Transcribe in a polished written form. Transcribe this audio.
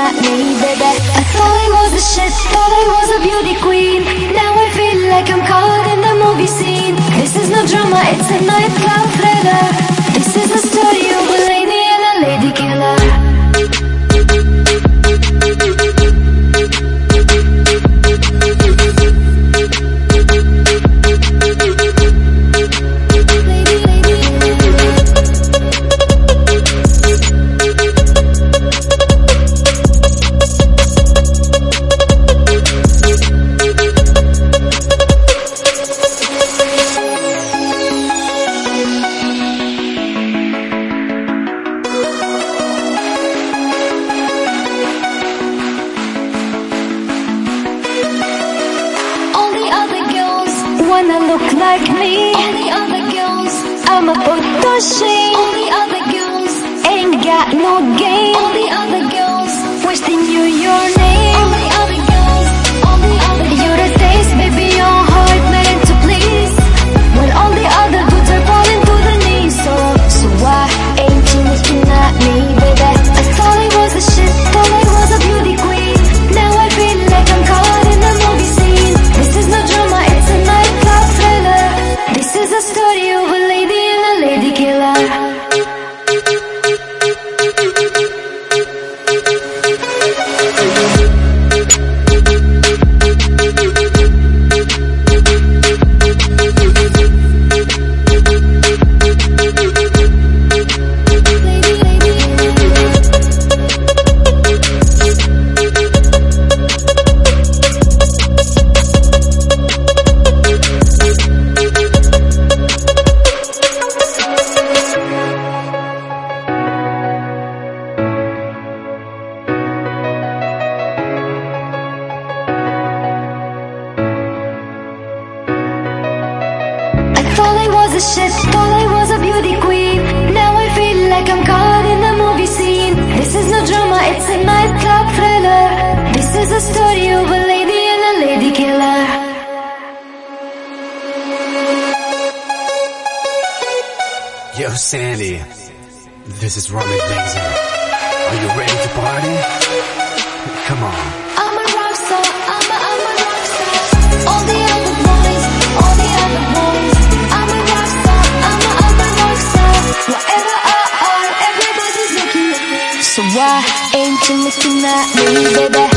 at me, baby. I thought I was a shit, thought I was a beauty queen. Now I feel like I'm caught in the movie scene. This is no drama, it's a nightclub thriller. This is a story of a lady and a lady killer. Wanna look like me. All the other girls, I'm a photo shade. All the other girls ain't got no game. All the other girls wish they knew your name. All the other girls, you're the taste, baby, your heart meant to please. When all the other dudes are falling to the knees. So why ain't you looking at me, baby? I thought I was a shit, thought I was a beauty queen. Now I feel like I'm caught in the movie scene. This is no drama, it's a nightclub thriller. This is a story of a lady and a lady killer. Thought I was a shit, thought I was a beauty queen. Now I feel like I'm caught in the movie scene. This is no drama, it's a nightclub thriller. This is a story of a lady and a lady killer. Yo, Sandy, this is Romy Dixon. Are you ready to party? Come on. I'm a rock star, I'm a rock star. All the other boys, I'm a rock star, I'm a rock star. Whatever I are, everybody's looking at me. So why ain't you looking at me, baby?